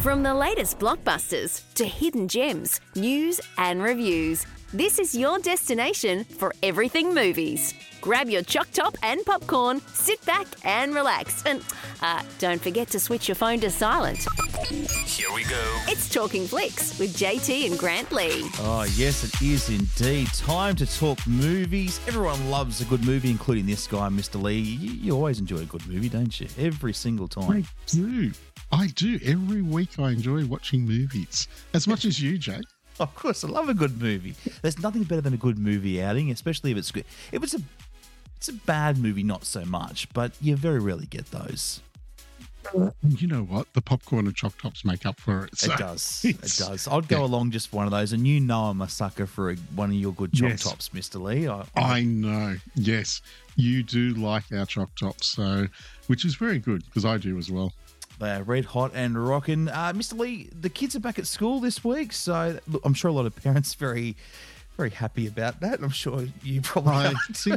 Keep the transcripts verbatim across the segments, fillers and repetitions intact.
From the latest blockbusters to hidden gems, news and reviews, this is your destination for everything movies. Grab your choc top and popcorn, sit back and relax. And uh, don't forget to switch your phone to silent. Here we go. It's Talking Flicks with J T and Grant Lee. Oh, yes, it is indeed. Time to talk movies. Everyone loves a good movie, including this guy, Mister Lee. You, you always enjoy a good movie, don't you? Every single time. I do. I do. Every week I enjoy watching movies. As much as you, Jay. Of course, I love a good movie. There's nothing better than a good movie outing, especially if it's good. If it's a, it's a bad movie, not so much, but you very rarely get those. You know what? The popcorn and choc tops make up for it. So it does. It does. I'd go yeah. along just for one of those, and you know I'm a sucker for a, one of your good choc yes. tops, Mister Lee. I, I, I know. Yes, you do like our choc tops, so which is very good because I do as well. They're red hot and rocking. Uh, Mister Lee, the kids are back at school this week, so look, I'm sure a lot of parents are very, very happy about that. I'm sure you probably I, are too.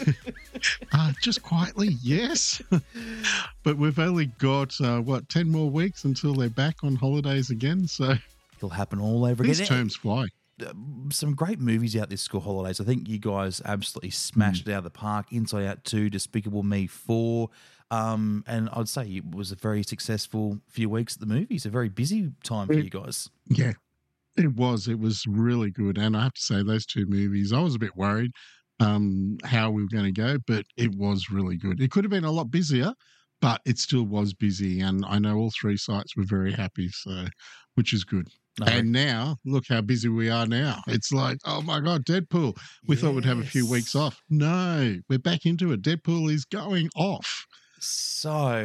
uh, just quietly, yes. But we've only got, uh, what, ten more weeks until they're back on holidays again, so it'll happen all over these again. These terms fly. Some great movies out this school holidays. I think you guys absolutely smashed mm. it out of the park. Inside Out two, Despicable Me four. Um, and I'd say it was a very successful few weeks at the movies, a very busy time for it, you guys. Yeah, it was. It was really good. And I have to say, those two movies, I was a bit worried um, how we were going to go, but it was really good. It could have been a lot busier, but it still was busy. And I know all three sites were very happy, so which is good. No. And now, look how busy we are now. It's like, oh my God, Deadpool. We yes. thought we'd have a few weeks off. No, we're back into it. Deadpool is going off. So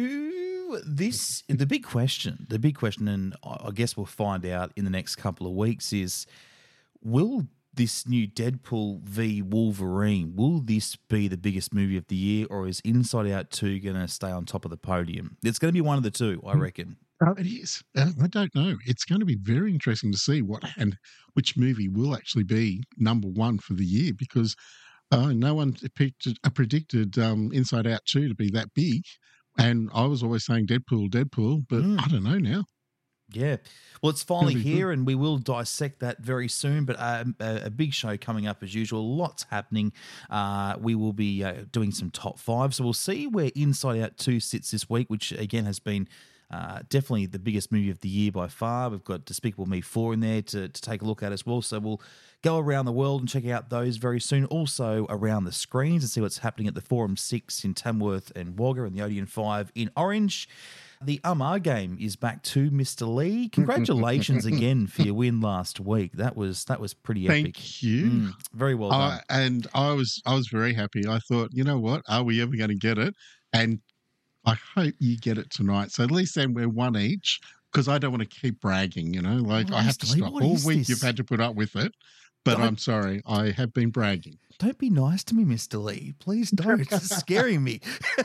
this, the big question, the big question, and I guess we'll find out in the next couple of weeks is, will this new Deadpool v Wolverine, will this be the biggest movie of the year, or is Inside Out two going to stay on top of the podium? It's going to be one of the two, I reckon. Oh, it is. Uh, I don't know. It's going to be very interesting to see what and which movie will actually be number one for the year, because uh, no one predicted, uh, predicted um, Inside Out two to be that big. And I was always saying Deadpool, Deadpool, but mm. I don't know now. Yeah. Well, it's finally here, good. And we will dissect that very soon. But uh, a, a big show coming up as usual. Lots happening. Uh, we will be uh, doing some top five. So we'll see where Inside Out two sits this week, which again has been Uh, definitely the biggest movie of the year by far. We've got Despicable Me four in there to, to take a look at as well. So we'll go around the world and check out those very soon. Also around the screens and see what's happening at the Forum six in Tamworth and Wagga and the Odeon five in Orange. The Umar game is back to Mister Lee. Congratulations again for your win last week. That was that was pretty epic. Thank you. Mm, very well done. Uh, and I was I was very happy. I thought, you know what? Are we ever going to get it? And I hope you get it tonight. So at least then we're one each, because I don't want to keep bragging, you know. Like, oh, I have to stop. All week this? You've had to put up with it. But don't, I'm sorry, I have been bragging. Don't be nice to me, Mister Lee. Please don't. It's scaring me.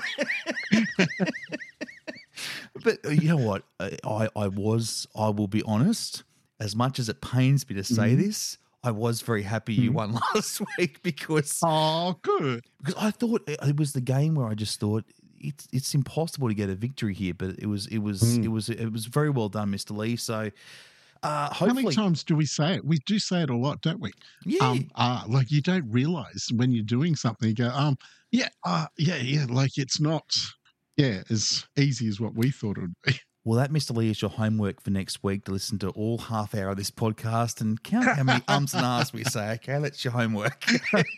But you know what? I, I was, I will be honest, as much as it pains me to say mm-hmm. this, I was very happy you mm-hmm. won last week because... Oh, good. Because I thought it was the game where I just thought, it's it's impossible to get a victory here, but it was it was mm. it was it was very well done, Mister Lee. So uh, hopefully, how many times do we say it? We do say it a lot, don't we? Yeah. Um, uh, like you don't realize when you're doing something, you go, um, yeah, uh, yeah, yeah. Like it's not, yeah, as easy as what we thought it would be. Well, that, Mister Lee, is your homework for next week to listen to all half hour of this podcast and count how many ums and ahs we say. Okay, that's your homework.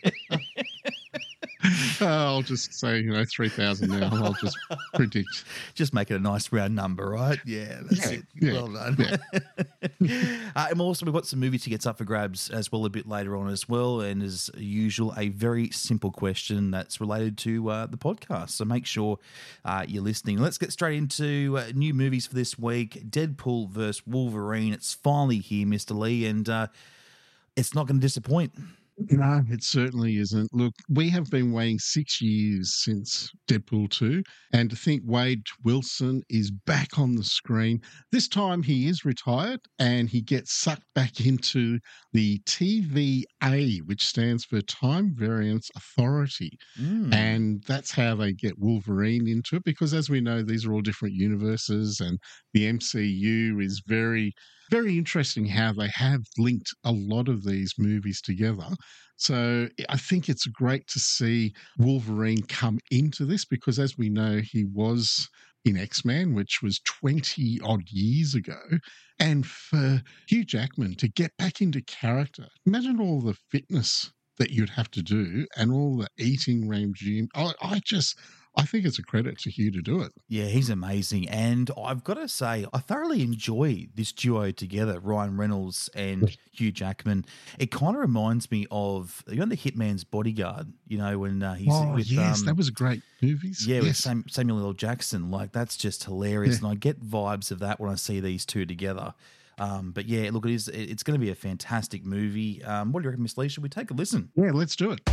Uh, I'll just say, you know, three thousand now. I'll just predict. Just make it a nice round number, right? Yeah, that's yeah, it. Yeah, well done. Yeah. uh, and also, we've got some movie tickets up for grabs as well a bit later on as well. And as usual, a very simple question that's related to uh, the podcast. So make sure uh, you're listening. Let's get straight into uh, new movies for this week. Deadpool versus Wolverine. It's finally here, Mister Lee, and uh, it's not going to disappoint. No, it certainly isn't. Look, we have been waiting six years since Deadpool two, and to think Wade Wilson is back on the screen. This time he is retired and he gets sucked back into the T V A, which stands for Time Variance Authority. Mm. And that's how they get Wolverine into it, because as we know, these are all different universes, and the M C U is very, very interesting how they have linked a lot of these movies together. So I think it's great to see Wolverine come into this, because as we know, he was in X-Men, which was twenty odd years ago. And for Hugh Jackman to get back into character, imagine all the fitness that you'd have to do and all the eating regime. I, I just, I think it's a credit to Hugh to do it. Yeah, he's amazing. And I've got to say, I thoroughly enjoy this duo together, Ryan Reynolds and Hugh Jackman. It kind of reminds me of, you know, The Hitman's Bodyguard, you know, when uh, he's Oh, with... yes, um, that was a great movie. Yeah, yes. with Sam, Samuel L. Jackson. Like, that's just hilarious. Yeah. And I get vibes of that when I see these two together. Um, but yeah, look, it is, it's going to be a fantastic movie. Um, what do you reckon, Miss Lee? Should we take a listen? Yeah, let's do it.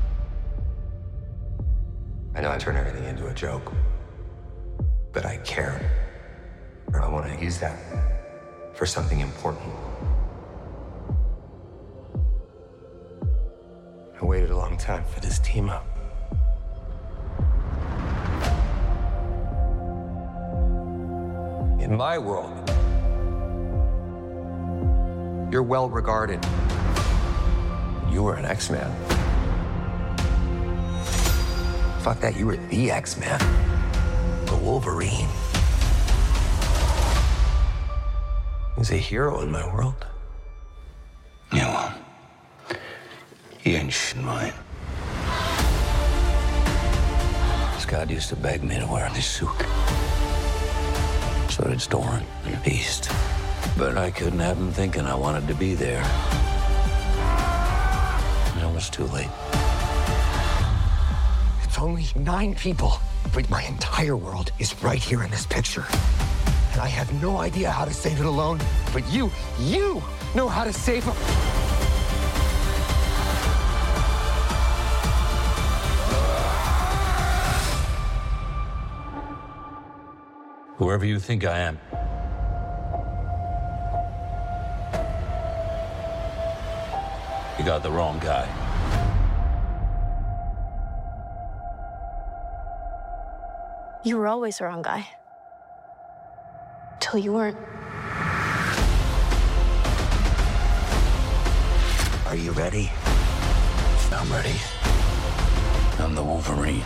I know I turn everything into a joke, but I care. Or I want to use that for something important. I waited a long time for this team up. In my world, you're well regarded. You were an X-Man. Fuck that, you were the X-Man. The Wolverine. He's a hero in my world. Yeah, well, he ain't shit mine. Scott used to beg me to wear this suit. So did Storin and Beast. But I couldn't have him thinking I wanted to be there. And it was too late. It's only nine people, but my entire world is right here in this picture. And I have no idea how to save it alone, but you, you know how to save them. Whoever you think I am, you got the wrong guy. You were always the wrong guy. Till you weren't. Are you ready? I'm ready. I'm the Wolverine.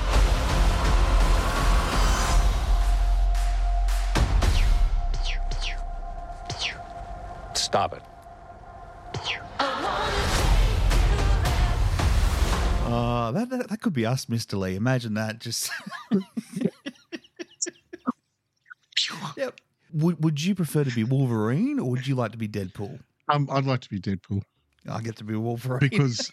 Stop it. Uh, that, that that could be us, Mister Lee. Imagine that. Just yep. Would Would you prefer to be Wolverine, or would you like to be Deadpool? Um, I'd like to be Deadpool. I get to be Wolverine because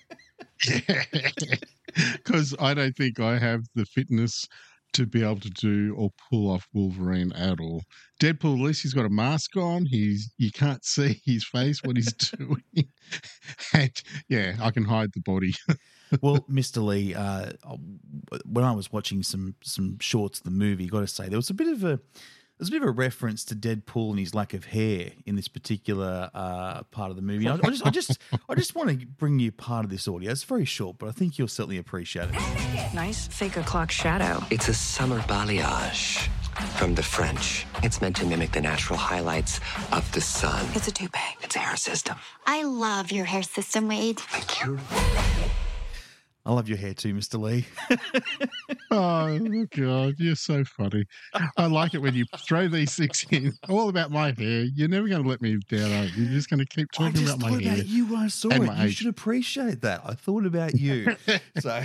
because I don't think I have the fitness to be able to do or pull off Wolverine at all. Deadpool, at least he's got a mask on. He's you can't see his face, what he's doing. And yeah, I can hide the body. Well, Mister Lee, uh, when I was watching some some shorts of the movie, got to say there was a bit of a there's a bit of a reference to Deadpool and his lack of hair in this particular uh, part of the movie. I, I just I just I just want to bring you part of this audio. It's very short, but I think you'll certainly appreciate it. Nice fake o'clock shadow. It's a summer balayage from the French. It's meant to mimic the natural highlights of the sun. It's a toupee. It's a hair system. I love your hair system, Wade. Thank you. I love your hair too, Mister Lee. Oh, God, you're so funny. I like it when you throw these things in. All about my hair. You're never going to let me down, are you? You're just going to keep I talking just about my thought hair. about you when I saw and it. my You age. should appreciate that. I thought about you. So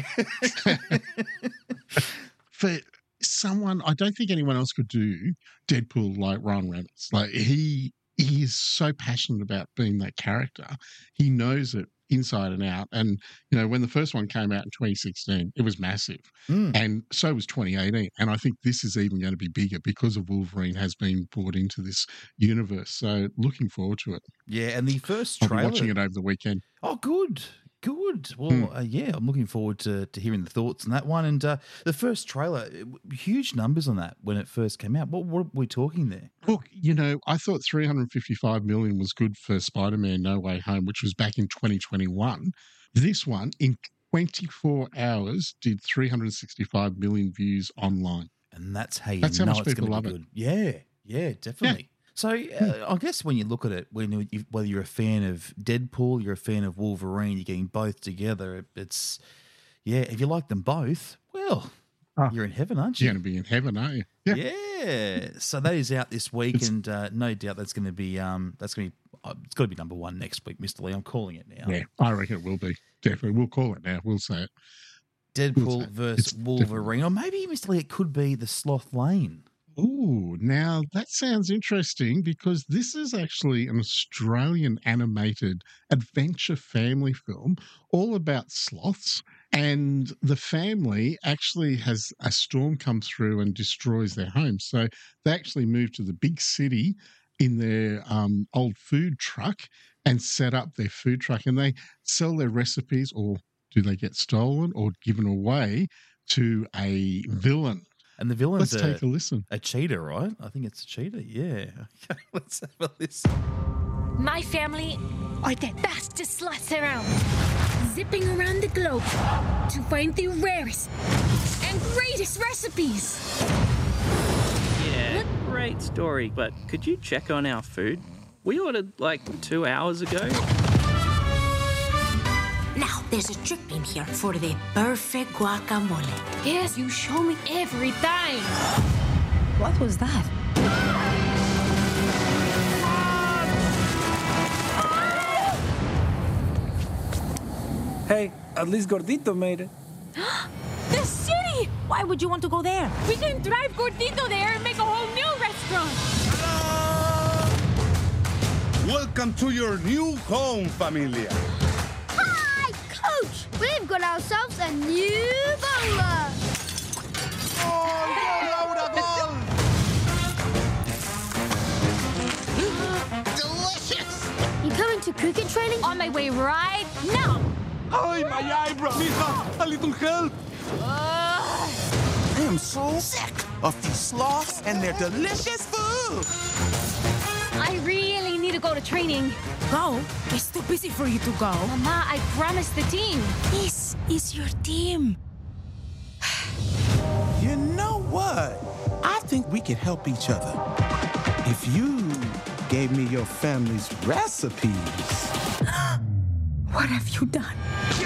For someone, I don't think anyone else could do Deadpool like Ryan Reynolds. Like he, he is so passionate about being that character. He knows it inside and out. And you know, when the first one came out in twenty sixteen, it was massive, Mm. and so was twenty eighteen. And I think this is even going to be bigger because of Wolverine has been brought into this universe. So looking forward to it. yeah, and the first I'll be trailer. watching it over the weekend. Oh, good. Good. Well, Mm. uh, yeah, I'm looking forward to, to hearing the thoughts on that one. And uh, the first trailer, huge numbers on that when it first came out. What, what are we talking there? Look, you know, I thought three hundred fifty-five million was good for Spider-Man No Way Home, which was back in twenty twenty-one. This one, in twenty-four hours, did three hundred sixty-five million views online. And that's how you That's how know much it's people going to love be it. good. Yeah, yeah, definitely. So uh, I guess when you look at it, when you, you- whether you're a fan of Deadpool, you're a fan of Wolverine, you're getting both together. It, it's yeah. If you like them both, well, Ah. you're in heaven, aren't You're you? going to be in heaven, aren't you? Yeah. Yeah. So that is out this week, It's- and uh, no doubt that's going to be um that's going to be uh, it's got to be number one next week, Mister Lee. I'm calling it now. Yeah, I reckon it will be. Definitely. We'll call it now. We'll say it. Deadpool We'll say versus it's Wolverine, or maybe Mister Lee, it could be the Sloth Lane. Ooh, now that sounds interesting because this is actually an Australian animated adventure family film all about sloths. And the family actually has a storm come through and destroys their home. So they actually move to the big city in their um, old food truck and set up their food truck. And they sell their recipes, or do they get stolen or given away to a villain? And the villain's Let's a, take a listen. a cheetah, right? I think it's a cheetah. Yeah. Okay, let's have a listen. My family are the fastest sloths around, zipping around the globe to find the rarest and greatest recipes. Yeah, great story, but could you check on our food? We ordered like two hours ago. Now, there's a trick in here for the perfect guacamole. Yes, you show me every time. What was that? Hey, at least Gordito made it. The city! Why would you want to go there? We can drive Gordito there and make a whole new restaurant. Welcome to your new home, familia. Hi, Coach! We've got ourselves a new bowler. Delicious! You coming to cricket training? On my way right now. Hi, my eyebrow! Mija, a little help! Uh, I am so sick of these sloths and their delicious food. I really need to go to training. Go? It's too busy for you to go. Mama, I promised the team. This is your team. You know what? I think we could help each other. If you gave me your family's recipes. What have you done?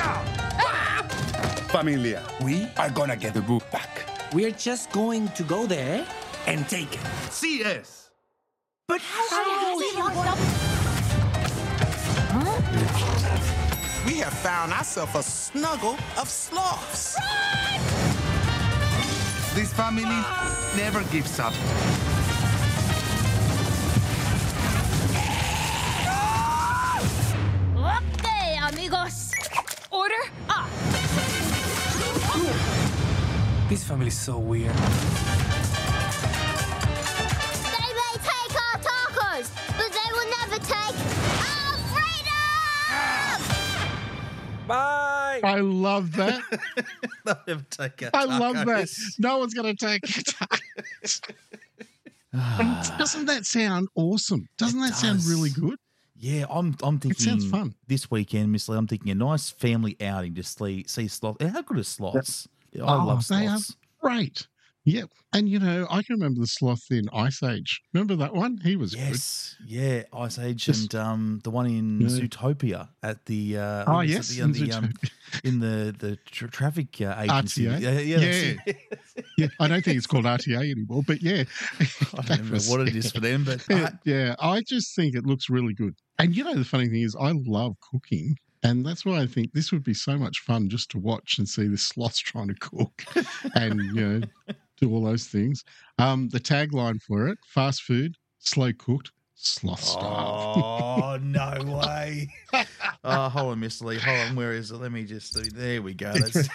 Familia, we are gonna get the book back. We're just going to go there and take it. C S. But how? We have found ourselves a snuggle of sloths. This family never gives up. Okay, amigos. Order up. This family's so weird. They may take our tacos, but they will never take our freedom! Bye. I love that. They'll never take our I love that. tacos. No one's going to take it. And doesn't that sound awesome? Doesn't that sound does. really good? Yeah, I'm. I'm thinking. sounds fun. This weekend, Miss Lee, I'm thinking a nice family outing to see see sloths. How good are sloths? I Oh, love they are sloths. great. Yep. And, you know, I can remember the sloth in Ice Age. Remember that one? He was Yes, yeah, Ice Age Yes. and um, the one in Yeah. Zootopia at the uh, Oh, what was it, yes, the, in the, um, Zootopia. in the the tra- traffic uh, good. agency. R T A. Yeah, yeah, that's Yeah. it. Yeah. I don't think it's called R T A anymore, but yeah. I don't know what it is for them, but Yeah, I, yeah, I just think it looks really good. And you know, the funny thing is, I love cooking. And that's why I think this would be so much fun just to watch and see the sloths trying to cook and, you know, do all those things. Um, the tagline for it, fast food, slow cooked, sloth style. oh no way! Oh, hold on, Mister Lee. Hold on, where is it? Let me just. There we go. That's,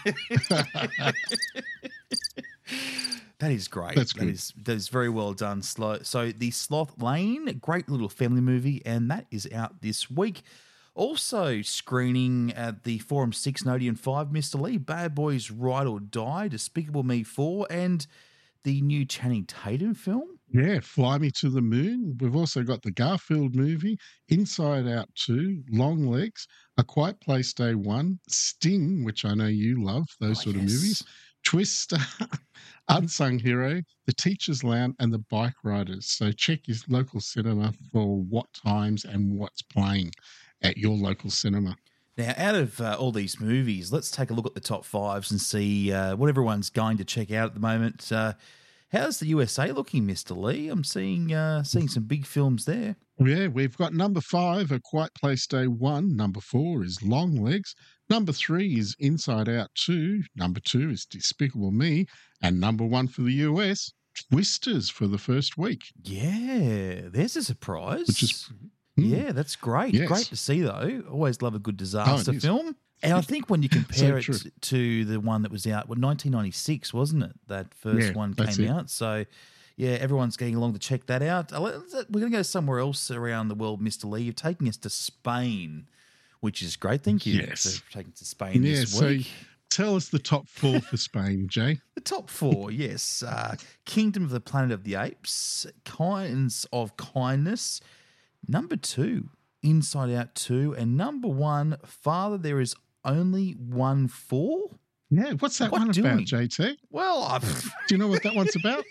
that is great. That's That good. is that is very well done. Slow. So the Sloth Lane, great little family movie, and that is out this week. Also screening at the Forum six and Odeon five, Mister Lee, Bad Boys Ride or Die, Despicable Me four, and the new Channing Tatum film. Yeah, Fly Me to the Moon. We've also got the Garfield movie, Inside Out two, Long Legs, A Quiet Place Day one, Sting, which I know you love, those Oh, sort yes. of movies, Twister, Unsung Hero, The Teacher's Lounge, and The Bike Riders. So check your local cinema for what times and what's playing at your local cinema. Now, out of uh, all these movies, let's take a look at the top fives and see uh, what everyone's going to check out at the moment. Uh, how's the U S A looking, Mister Lee? I'm seeing uh, seeing some big films there. Yeah, we've got number five, A Quiet Place Day one. Number four is Long Legs. Number three is Inside Out two. Number two is Despicable Me. And number one for the U S, Twisters for the first week. Yeah, there's a surprise. Which is... Yeah, that's great. Yes. Great to see, though. Always love a good disaster Oh, it is. film. And I think when you compare So it true. to the one that was out, well, nineteen ninety-six, wasn't it? That first Yeah, one that's came it. out. So, yeah, everyone's getting along to check that out. Uh, let's- We're going to go somewhere else around the world, Mister Lee. You're taking us to Spain, which is great. Thank you Yes. for taking us to Spain Yeah, this so week. tell us the top four for Spain, Jay. The top four, yes. Uh, Kingdom of the Planet of the Apes, Kinds of Kindness. Number two, Inside Out two. And number one, Father, There Is Only One For. Yeah, what's that What one doing? about, J T? Well, I've... Do you know what that one's about?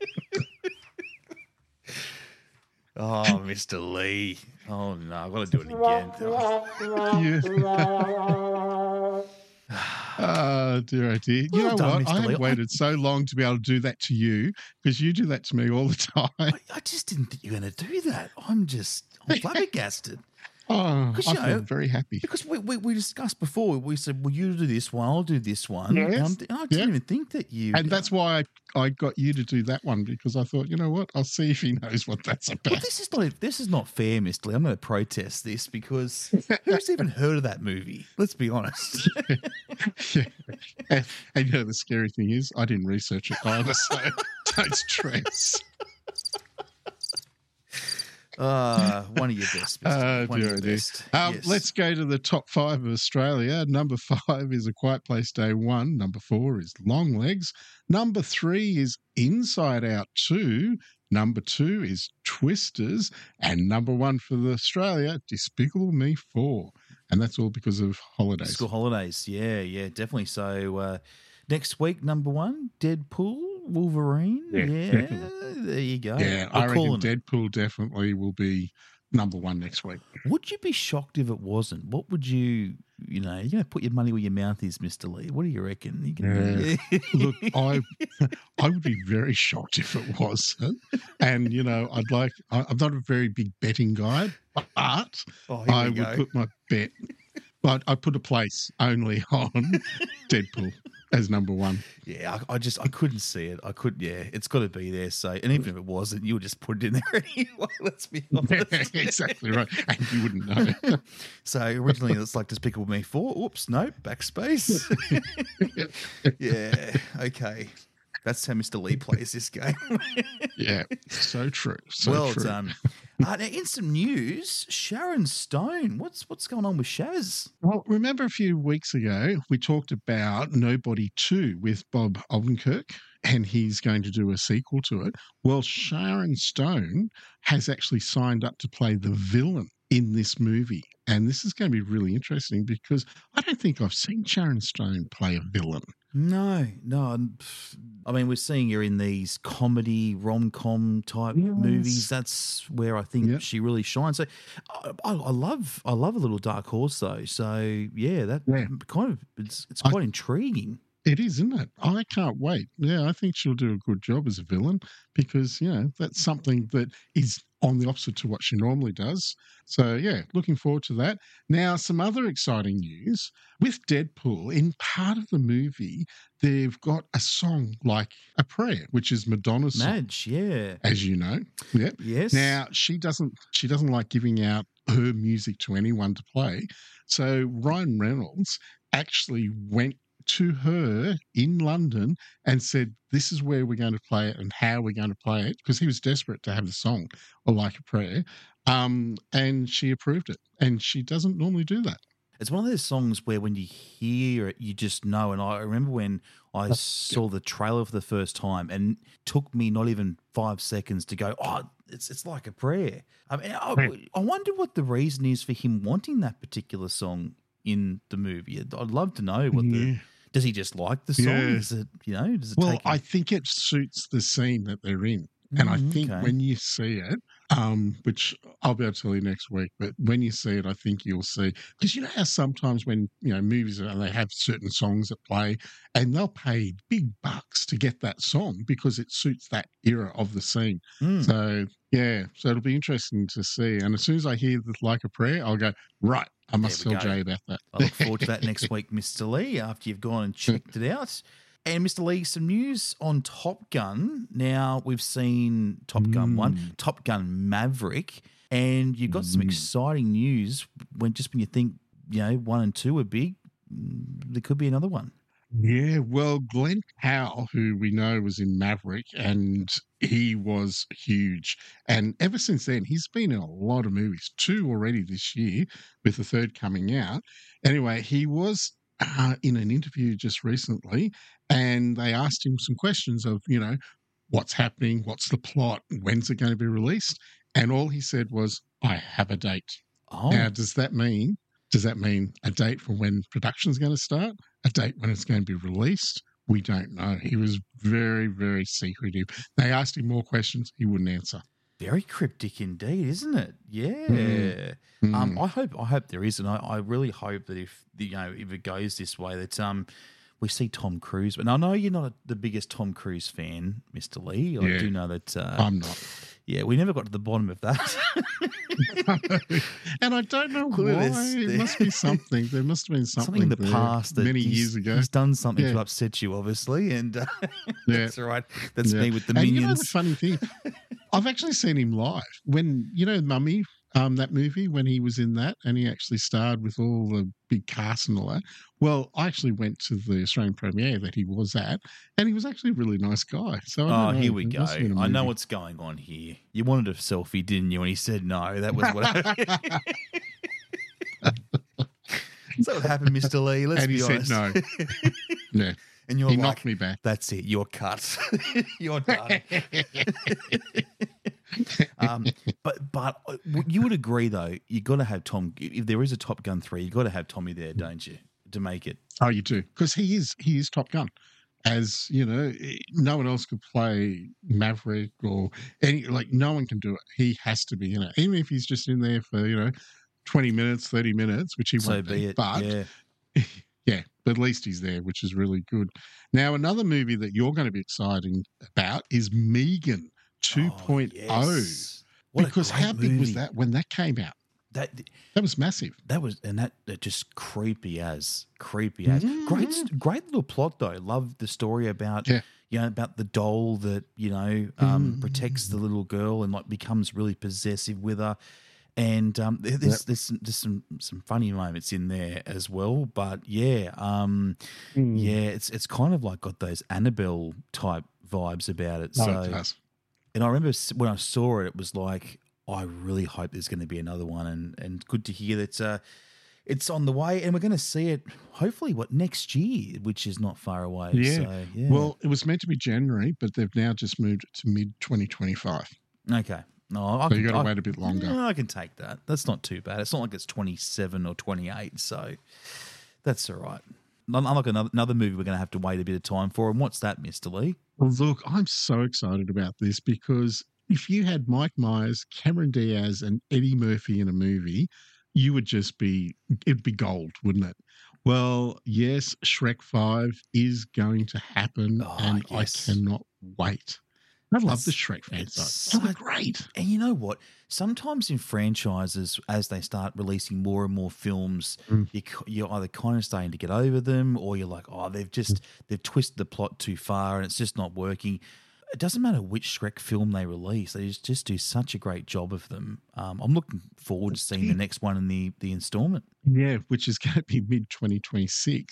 oh, Mister Lee. Oh, no, I've got to do it again. Oh, dear, oh dear. You Well know done, what? Mister I Lee. have waited so long to be able to do that to you because you do that to me all the time. I, I just didn't think you were going to do that. I'm just I'm flabbergasted. Oh, Because, I you feel know, very happy. Because we, we, we discussed before, we said, well, you do this one, I'll do this one. Yes. And I'm- I didn't Yeah. even think that you... And that's why I, I got you to do that one because I thought, you know what? I'll see if he knows what that's Well, about. this is not this is not fair, Mister Lee. I'm going to protest this because who's even heard of that movie? Let's be honest. Yeah. And, and you know, the scary thing is, I didn't research it either, so don't stress. Uh, one of your best. Mister Oh, Lee. One dear, of oh your dear. best. Um, Yes. Let's go to the top five of Australia. Number five is A Quiet Place Day one. Number four is Long Legs. Number three is Inside Out two. Number two is Twisters. And number one for the Australia, Despicable Me four. And that's all because of holidays. School holidays. Yeah, yeah, definitely. So uh, next week, number one, Deadpool, Wolverine. Yeah, Yeah, definitely. there you go. Yeah, We're I reckon calling it. Deadpool definitely will be number one next week. Would you be shocked if it wasn't? What would you, you know, you're going to put your money where your mouth is, Mister Lee. What do you reckon? You can, Yeah. Look, I I would be very shocked if it wasn't. And, you know, I'd like, I, I'm not a very big betting guy, but Oh, here I we would go. put my bet, but I put a place only on Deadpool as number one. Yeah, I, I just I couldn't see it. I could. Yeah, it's got to be there. So, and even if it wasn't, you would just put it in there anyway. Let's be honest. Exactly right. And you wouldn't know. So originally it's like Despicable Me four. Oops, no, backspace. Yeah, okay. That's how Mister Lee plays this game. Yeah, so true. So well true. done. Uh, now, in some news, Sharon Stone. What's what's going on with Shaz? Well, remember a few weeks ago, we talked about Nobody two with Bob Odenkirk, and he's going to do a sequel to it. Well, Sharon Stone has actually signed up to play the villain in this movie. And this is going to be really interesting because I don't think I've seen Sharon Stone play a villain. No, no. I'm- I mean, we're seeing her in these comedy rom-com type Yes. movies. That's where I think Yep. she really shines. So, I, I I love, I love a little dark horse though. So, yeah, that Yeah. kind of it's it's I- quite intriguing. It is, isn't it? I can't wait. Yeah, I think she'll do a good job as a villain because, you know, that's something that is on the opposite to what she normally does. So, yeah, looking forward to that. Now, some other exciting news. With Deadpool, in part of the movie, they've got a song like A Prayer, which is Madonna's song, Madge, yeah, as you know. Yeah. yes. Now, she doesn't she doesn't like giving out her music to anyone to play. So Ryan Reynolds actually went to her in London and said, this is where we're going to play it and how we're going to play it, because he was desperate to have the song, Or Like a Prayer. Um, and she approved it. And she doesn't normally do that. It's one of those songs where when you hear it, you just know. And I remember when I saw the trailer for the first time, and it took me not even five seconds to go, oh, it's it's like a prayer. I mean, I, I wonder what the reason is for him wanting that particular song in the movie. I'd love to know what the. Yeah. Does he just like the song? Yeah. Is it, you know, does it Well, take him- I think it suits the scene that they're in. And I Mm, think okay. when you see it, um, which I'll be able to tell you next week, but when you see it, I think you'll see. Because you know how sometimes when, you know, movies, are, they have certain songs that play and they'll pay big bucks to get that song because it suits that era of the scene. Mm. So, yeah, so it'll be interesting to see. And as soon as I hear the Like a Prayer, I'll go, right, I must There we tell go. Jay about that. I look forward to that next week, Mister Lee, after you've gone and checked it out. And Mister Lee, some news on Top Gun. Now, we've seen Top Gun one, Top Gun Maverick, and you've got some exciting news when just when you think, you know, one and two are big, there could be another one. Yeah, well, Glenn Powell, who we know was in Maverick, and he was huge. And ever since then, he's been in a lot of movies, two already this year, with the third coming out. Anyway, he was uh, in an interview just recently, and they asked him some questions of, you know, what's happening, what's the plot, when's it going to be released? And all he said was, I have a date. Oh. Now, does that mean Does that mean a date for when production's going to start? A date when it's going to be released? We don't know. He was very, very secretive. They asked him more questions. He wouldn't answer. Very cryptic indeed, isn't it? Yeah. Mm. Um, Mm. I hope I hope there is, and I, I really hope that if you know if it goes this way, that um we see Tom Cruise. But I know you're not a, the biggest Tom Cruise fan, Mister Lee. I Yeah. do know that. Uh, I'm not. Yeah, we never got to the bottom of that. And I don't know Look at why. this. It must be something. There must have been something, Something in the there past that many he's, years ago. he's done something Yeah. to upset you, obviously, and uh, Yeah. that's all right. That's Yeah. me with the and minions. you know the funny thing, I've actually seen him live when you know Mummy, um, that movie when he was in that, and he actually starred with all the big cast and all that. Well, I actually went to the Australian premiere that he was at, and he was actually a really nice guy. So I Oh, don't know, here we it go. must have been a I know movie. what's going on here. You wanted a selfie, didn't you? And he said no. That was what. Is that what happened, Mister Lee? Let's And be he said honest. no. Yeah. And you're He like, knocked me back. That's it. You're cut. You're done. um, but but uh, you would agree though. You got to have Tom. If there is a Top Gun three, you got to have Tommy there, don't you, to make it? Oh, you do, because he is he is Top Gun. As you know, no one else could play Maverick or any like no one can do it. He has to be in it, even if he's just in there for you know twenty minutes, thirty minutes, which he So won't be it. But Yeah. yeah, but at least he's there, which is really good. Now, another movie that you're going to be excited about is Megan two point oh. yes. What a Because great how big was movie. that when that came out? That That was massive. that was and that, that just creepy as creepy as great Mm-hmm. great little plot though. Love the story about Yeah. you know about the doll that you know um, Mm. protects the little girl and like becomes really possessive with her. And um, there- there's, Yep. there's some, there's some some funny moments in there as well, but yeah, um, Mm. yeah, it's it's kind of like got those Annabelle type vibes about it. No, So, it does. and I remember s- when I saw it, it was like, I really hope there's going to be another one, and and good to hear that uh, it's on the way, and we're going to see it hopefully what next year, which is not far away. Yeah. So, yeah. Well, it was meant to be January, but they've now just moved it to mid twenty twenty-five. okay. No, I So you can- gotta I- wait a bit longer. No, I can take that. That's not too bad. It's not like it's twenty-seven or twenty-eight, so that's all right. Unlike another, another movie we're going to have to wait a bit of time for. And what's that, Mister Lee? Well, look, I'm so excited about this because if you had Mike Myers, Cameron Diaz, and Eddie Murphy in a movie, you would just be, it'd be gold, wouldn't it? Well, yes, Shrek five is going to happen, Oh, and yes. I cannot wait. I love That's- the Shrek fans, it's though. They were such- great. And you know what? Sometimes in franchises, as they start releasing more and more films, Mm. you, c- you're either kind of starting to get over them, or you're like, oh, they've just they've twisted the plot too far, and it's just not working. It doesn't matter which Shrek film they release; they just, just do such a great job of them. Um, I'm looking forward to seeing the next one in the the installment. Yeah, which is going to be mid twenty twenty-six.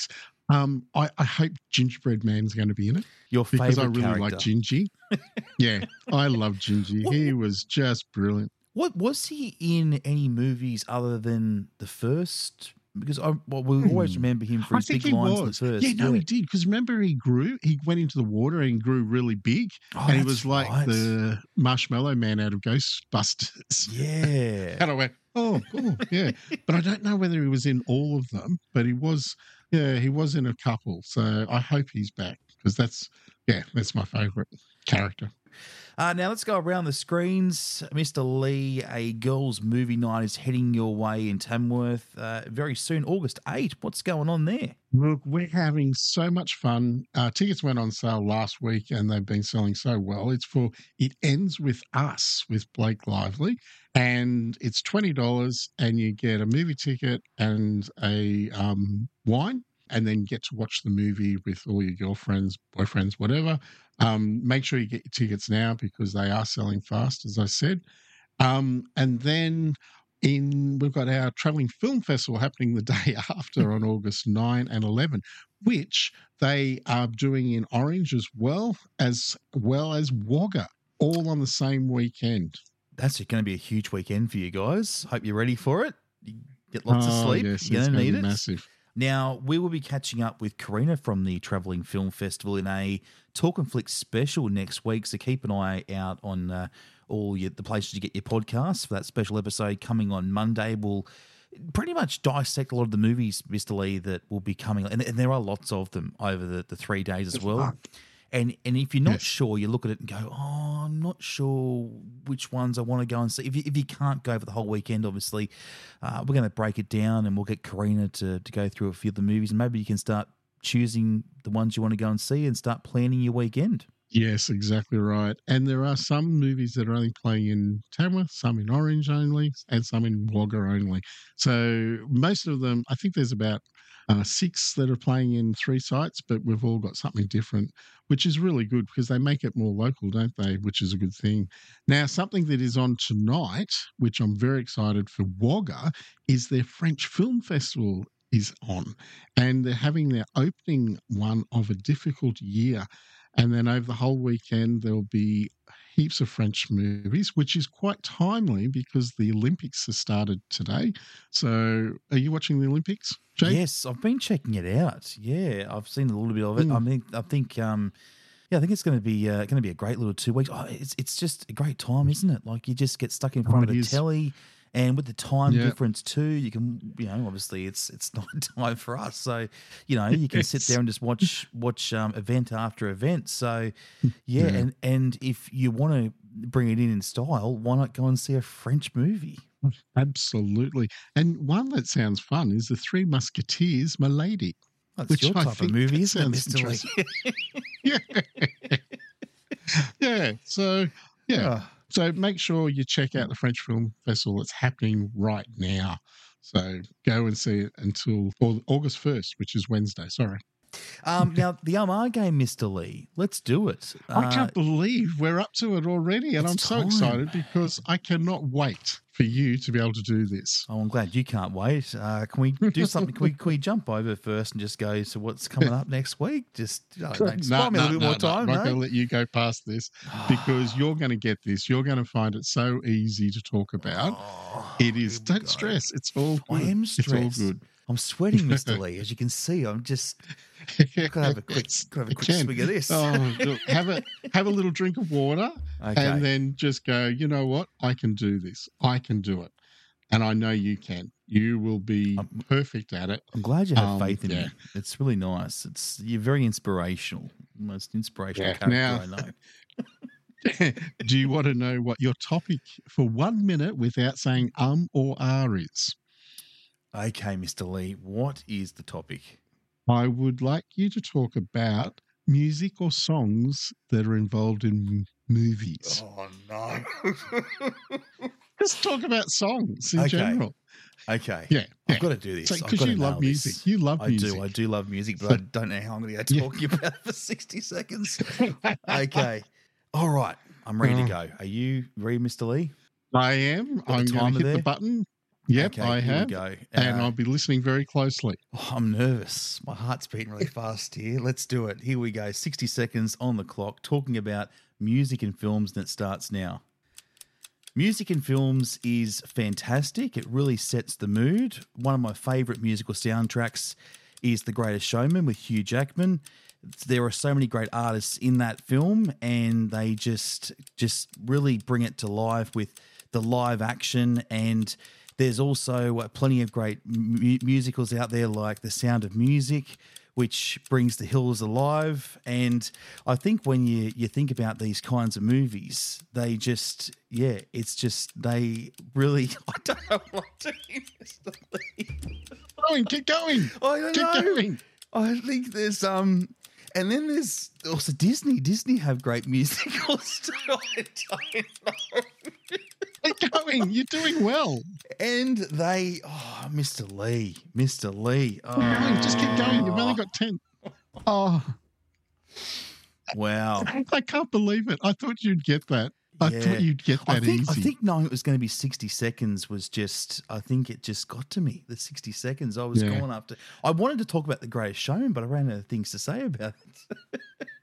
Um, I, I hope Gingerbread Man's going to be in it. Your because I favourite really character. like Gingy. Yeah, I love Gingy. What- He was just brilliant. What was he in any movies other than the first? Because I well, we always remember him for I his think big he lines was. in the first. Yeah, no, he did. Because remember, he grew. He went into the water and grew really big, Oh, and he that's was like right. the Marshmallow Man out of Ghostbusters. Yeah. And I went, oh, cool, yeah. But I don't know whether he was in all of them. But he was, yeah, he was in a couple. So I hope he's back because that's, yeah, that's my favourite character. Uh, now let's go around the screens. Mister Lee, a girls' movie night is heading your way in Tamworth uh, very soon, August eighth. What's going on there? Look, we're having so much fun. Uh, tickets went on sale last week and they've been selling so well. It's for It Ends With Us with Blake Lively, and it's twenty dollars and you get a movie ticket and a um, wine, and then get to watch the movie with all your girlfriends, boyfriends, whatever. Um, make sure you get your tickets now because they are selling fast, as I said. Um, and then in we've got our Travelling Film Festival happening the day after on August ninth and eleventh, which they are doing in Orange as well as well as Wagga, all on the same weekend. That's going to be a huge weekend for you guys. Hope you're ready for it. You get lots Oh, of sleep. yes, you're it's going to gonna need be it. massive. Now, we will be catching up with Karina from the Travelling Film Festival in a Talk and Flick special next week, so keep an eye out on uh, all your, the places you get your podcasts for that special episode coming on Monday. We'll pretty much dissect a lot of the movies, Mister Lee, that will be coming, and, and there are lots of them over the, the three days as well. And and if you're not Yes. sure, you look at it and go, oh, I'm not sure which ones I want to go and see. If you, if you can't go for the whole weekend, obviously, uh, we're going to break it down and we'll get Karina to, to go through a few of the movies, and maybe you can start choosing the ones you want to go and see and start planning your weekend. Yes, exactly right. And there are some movies that are only playing in Tamworth, some in Orange only, and some in Wagga only. So most of them, I think there's about uh, six that are playing in three sites, but we've all got something different, which is really good because they make it more local, don't they? Which is a good thing. Now, something that is on tonight, which I'm very excited for Wagga, is their French Film Festival is on. And they're having their opening one of a difficult year. And then over the whole weekend, there'll be heaps of French movies, which is quite timely because the Olympics have started today. So are you watching the Olympics, Jake? Yes, I've been checking it out. Yeah, I've seen a little bit of it. Mm. I mean, I think, um, yeah, I think it's going to be uh, going to be a great little two weeks. Oh, it's it's just a great time, isn't it? Like you just get stuck in front Oh, of it the is. telly, and with the time Yeah. difference too, you can, you know, obviously it's it's not time for us, so you know you can sit Yes. there and just watch watch um, event after event. So yeah, Yeah. and and if you want to bring it in in style, why not go and see a French movie? Absolutely. And one that sounds fun is The Three Musketeers, My Lady. That's which your I type of think movie, that isn't it, sounds Mister Lee? interesting. yeah. yeah. So, yeah. Oh. So make sure you check out the French Film Festival. It's happening right now. So go and see it until Au- August first, which is Wednesday. Sorry. Um, now the Armagh game, Mister Lee. Let's do it. I Uh, can't believe we're up to it already. And it's I'm so time. excited because I cannot wait for you to be able to do this. Oh, I'm glad you can't wait. Uh, can we do something? Can we, can we jump over first and just go to what's coming up next week? Just uh, like, No, spare me a no, little bit no, more no. time. I'm not no? going to let you go past this because you're going to get this. You're going to find it so easy to talk about. it is. Don't stress. It's all good. I am It's stressed. all good. I'm sweating, Mister Lee. As you can see, I'm just. Could have a quick, could have a quick Can. swig of this. Oh, look, have a have a little drink of water, Okay. and then just go. You know what? I can do this. I can do it, and I know you can. You will be perfect at it. I'm glad you have Um, faith in yeah. me. It's really nice. It's you're very inspirational. Most inspirational Yeah. character Now- I know. Do you want to know what your topic for one minute without saying um or are is? Okay, Mister Lee. What is the topic? I would like you to talk about music or songs that are involved in m- movies. Oh no. Just talk about songs in Okay. general. Okay. Yeah, I've yeah. got to do this. So, I've 'cause got to you love nail music. this. You love I music. do. I do love music, but So- I don't know how I'm going to go Yeah. talking about it for sixty seconds. Okay. All right. I'm ready to Oh. go. Are you ready, Mister Lee? I am. Got the I'm going timer to hit there? the button. Yep, Okay, I here we have. go. And Uh, I'll be listening very closely. Oh, I'm nervous. My heart's beating really fast here. Let's do it. Here we go. sixty seconds on the clock, talking about music and films, and it starts now. Music and films is fantastic. It really sets the mood. One of my favourite musical soundtracks is The Greatest Showman with Hugh Jackman. There are so many great artists in that film, and they just just really bring it to life with the live action. And there's also uh, plenty of great mu- musicals out there like The Sound of Music, which brings The Hills alive. And I think when you, you think about these kinds of movies, they just, yeah, it's just, they really, I don't know what to do, Mister Lee. Keep going, keep going. I don't keep know. going. I think there's, um, and then there's also Disney. Disney have great musicals too. I don't know. Keep going. You're doing well. And they, oh, Mister Lee, Mister Lee. Oh. Keep going. Just keep going. You've only got ten. Oh. Wow. I, I can't believe it. I thought you'd get that. I Yeah. thought you'd get that I think, easy. I think knowing it was going to be sixty seconds was just, I think it just got to me. The sixty seconds I was Yeah. going after. I wanted to talk about The Greatest Showman, but I ran out of things to say about it.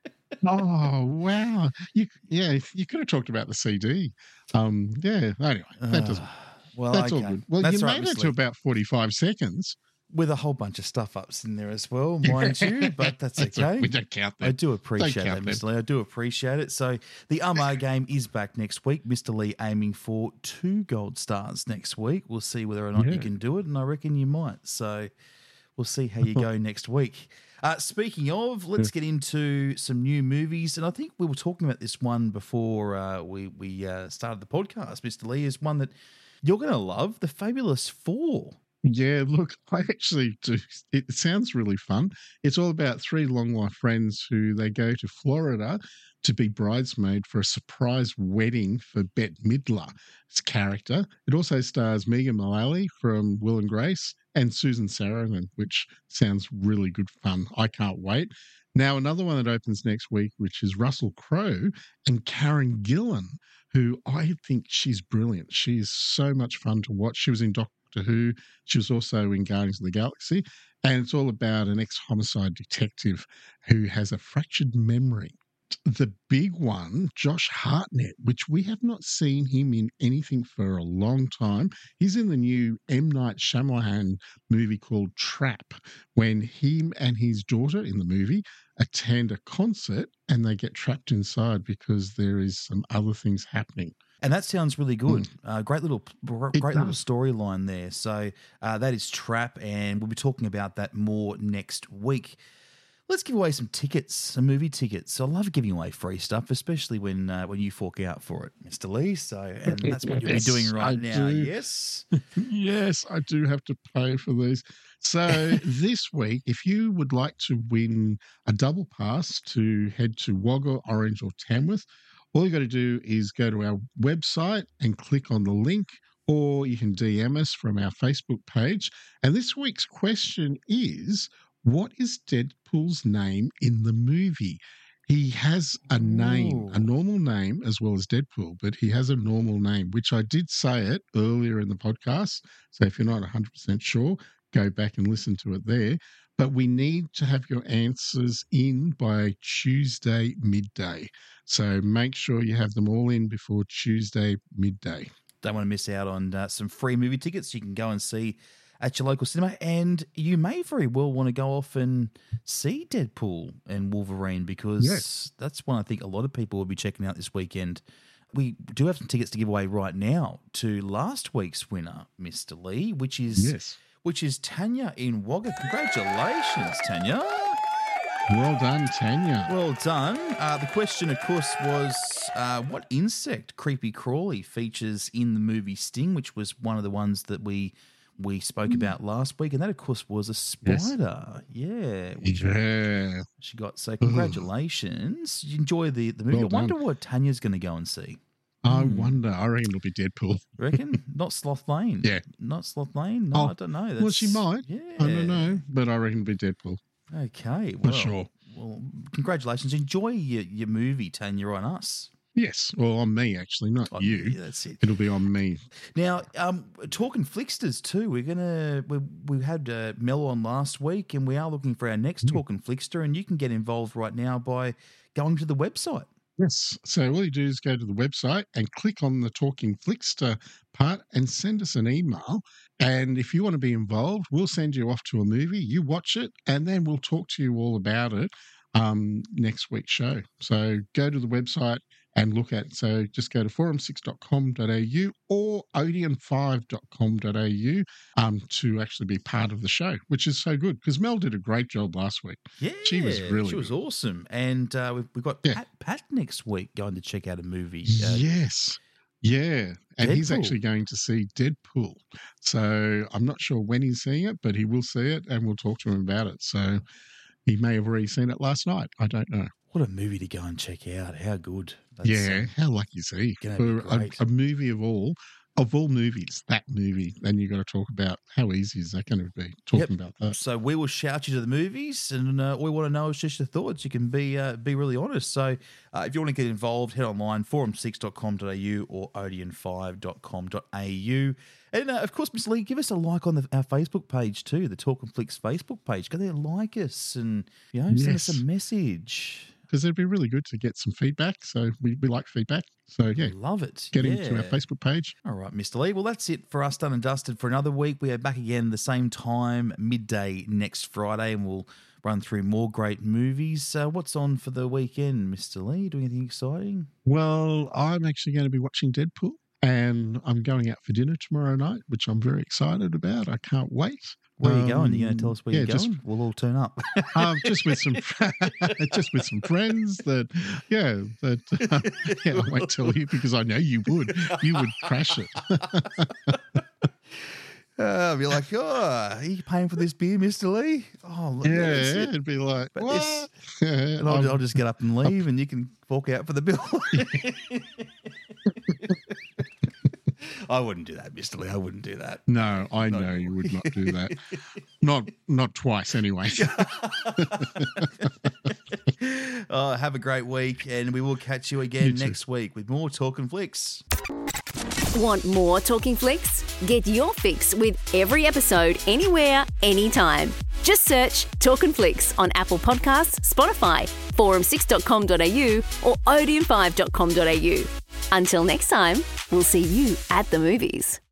Oh wow! You yeah, you could have talked about the C D. Um, yeah. Anyway, that doesn't. Well, that's okay. all good. Well, That's you right, made it Miss to Lee. about forty-five seconds. With a whole bunch of stuff ups in there as well, mind you, but that's That's all- okay. we don't count that. I do Don't appreciate count that, that. Mister Lee. I do appreciate it. So the Umar game is back next week. Mister Lee aiming for two gold stars next week. We'll see whether or not you Yeah. can do it, and I reckon you might. So we'll see how you go next week. Uh, speaking of, let's get into some new movies. And I think we were talking about this one before uh, we, we uh, started the podcast, Mister Lee, is one that you're going to love, The Fabulous Four. Yeah, look, I actually do. It sounds really fun. It's all about three long life friends who they go to Florida to be bridesmaid for a surprise wedding for Bette Midler's character. It also stars Megan Mullally from Will and Grace and Susan Sarandon, which sounds really good fun. I can't wait. Now, another one that opens next week, which is Russell Crowe and Karen Gillan, who I think she's brilliant. She is so much fun to watch. She was in Doctor Who. She was also in Guardians of the Galaxy. And it's all about an ex-homicide detective who has a fractured memory. The big one, Josh Hartnett, which we have not seen him in anything for a long time. He's in the new M. Night Shyamalan movie called Trap, when him and his daughter in the movie attend a concert and they get trapped inside because there is some other things happening. And that sounds really good. Uh, great little, It great little does. storyline there. So uh, that is Trap, and we'll be talking about that more next week. Let's give away some tickets, some movie tickets. I love giving away free stuff, especially when uh, when you fork out for it, Mister Lee. So, and that's what you'll be Yes, doing right I now. do. Yes. Yes, I do have to pay for these. So this week, if you would like to win a double pass to head to Wagga, Orange, or Tamworth, all you got to do is go to our website and click on the link, or you can D M us from our Facebook page. And this week's question is, what is Deadpool's name in the movie? He has a name, a normal name as well as Deadpool, but he has a normal name, which I did say it earlier in the podcast. So if you're not one hundred percent sure, go back and listen to it there. But we need to have your answers in by Tuesday midday. So make sure you have them all in before Tuesday midday. Don't want to miss out on uh, some free movie tickets you can go and see at your local cinema. And you may very well want to go off and see Deadpool and Wolverine, because Yes. that's one I think a lot of people will be checking out this weekend. We do have some tickets to give away right now to last week's winner, Mister Lee, which is Yes. which is Tanya in Wagga. Congratulations, Tanya. Well done, Tanya. Well done. Uh, the question, of course, was uh, what insect, creepy crawly, features in the movie Sting, which was one of the ones that we we spoke about last week, and that, of course, was a spider. Yeah, which Yeah. she got. So congratulations. Did you enjoy the, the movie? Well I wonder done. what Tanya's going to go and see. I wonder. I reckon it'll be Deadpool. Reckon? Not Sloth Lane. Yeah. Not Sloth Lane? No, Oh, I don't know. Well, she That's- might. Yeah. I don't know, but I reckon it'll be Deadpool. Okay. For Well, sure. well, congratulations. Enjoy your, your movie, Tanya, on us. Yes, well, on me actually, not On you. you, that's it. It'll be on me. Now, um, talking Flicksters too, we're gonna we, we had uh, Mel on last week, and we are looking for our next Mm. Talking Flickster, and you can get involved right now by going to the website. Yes. So all you do is go to the website and click on the Talking Flickster part and send us an email. And if you want to be involved, we'll send you off to a movie. You watch it, and then we'll talk to you all about it um, next week's show. So go to the website and look at it. So just go to forum six dot com dot a u or odeon five dot com dot a u um, to actually be part of the show, which is so good because Mel did a great job last week. Yeah, she was really she was good. awesome, and uh, we've, we've got Yeah. Pat, Pat next week going to check out a movie. Uh, Yes. Yeah. And he's Deadpool. actually going to see Deadpool. So I'm not sure when he's seeing it, but he will see it and we'll talk to him about it. So he may have already seen it last night. I don't know. What a movie to go and check out! How good! That's, yeah. uh, How lucky is he? gonna For be a, great. a movie of all, of all movies, that movie, then you've got to talk about how easy is that going to be talking Yep. about that. So we will shout you to the movies, and uh, all we want to know is just your thoughts. You can be uh, be really honest. So uh, if you want to get involved, head online, forum six dot com dot a u or odeon five dot com dot a u. And uh, of course, Miss Lee, give us a like on the, our Facebook page too, the Talking Flicks Facebook page. Go there, like us, and you know, send us Yes. a message. Because it'd be really good to get some feedback. So we, we like feedback. So yeah, Love it. get yeah. into our Facebook page. All right, Mister Lee. Well, that's it for us, done and dusted for another week. We are back again the same time, midday next Friday, and we'll run through more great movies. Uh, what's on for the weekend, Mister Lee? Doing anything exciting? Well, I'm actually going to be watching Deadpool and I'm going out for dinner tomorrow night, which I'm very excited about. I can't wait. Where are you going? Are you going Um, to tell us where yeah, you're just- going? We'll all turn up. um, just with some, just with some friends that, yeah, that, uh, yeah, I won't tell you because I know you would, you would crash it. Uh, I'll be like, oh, are you paying for this beer, Mister Lee? Oh, look, Yeah, that's it. it'd be like, But what? this- Yeah, And I'll, I'm- I'll just get up and leave, and you can fork out for the bill. I wouldn't do that, Mister Lee. I wouldn't do that. No, I No. know you would not do that. Not, not twice anyway. Uh, have a great week, and we will catch you again You too. next week with more Talking Flicks. Want more Talking Flicks? Get your fix with every episode anywhere, anytime. Just search Talking Flicks on Apple Podcasts, Spotify, forum six dot com dot a u or odeon five dot com dot a u. Until next time, we'll see you at the movies.